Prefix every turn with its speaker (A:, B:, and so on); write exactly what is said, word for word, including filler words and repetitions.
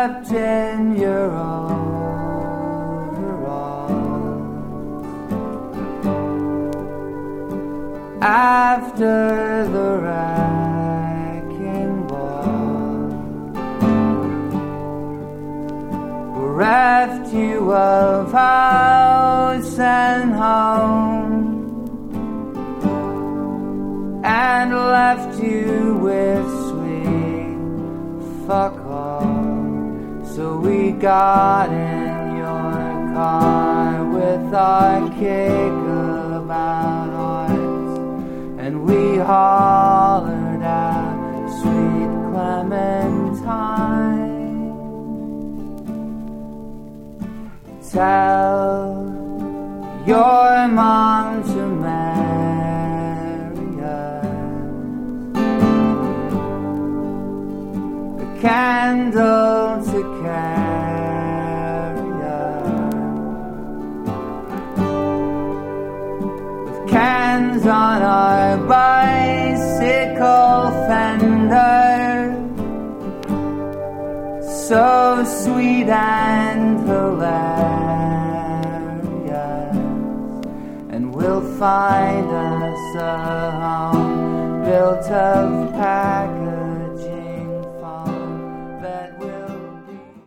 A: wrapped in your overalls. After the wrecking ball, bereft you of house and home, and left you with sweet fuck all. So we got in your car with our kick-about hearts, and we hollered out Sweet Clementine. Tell your mom to marry us, a candle to carry us, with cans on our bicycle fender, so sweet and hilarious. And we'll find us a home built of packets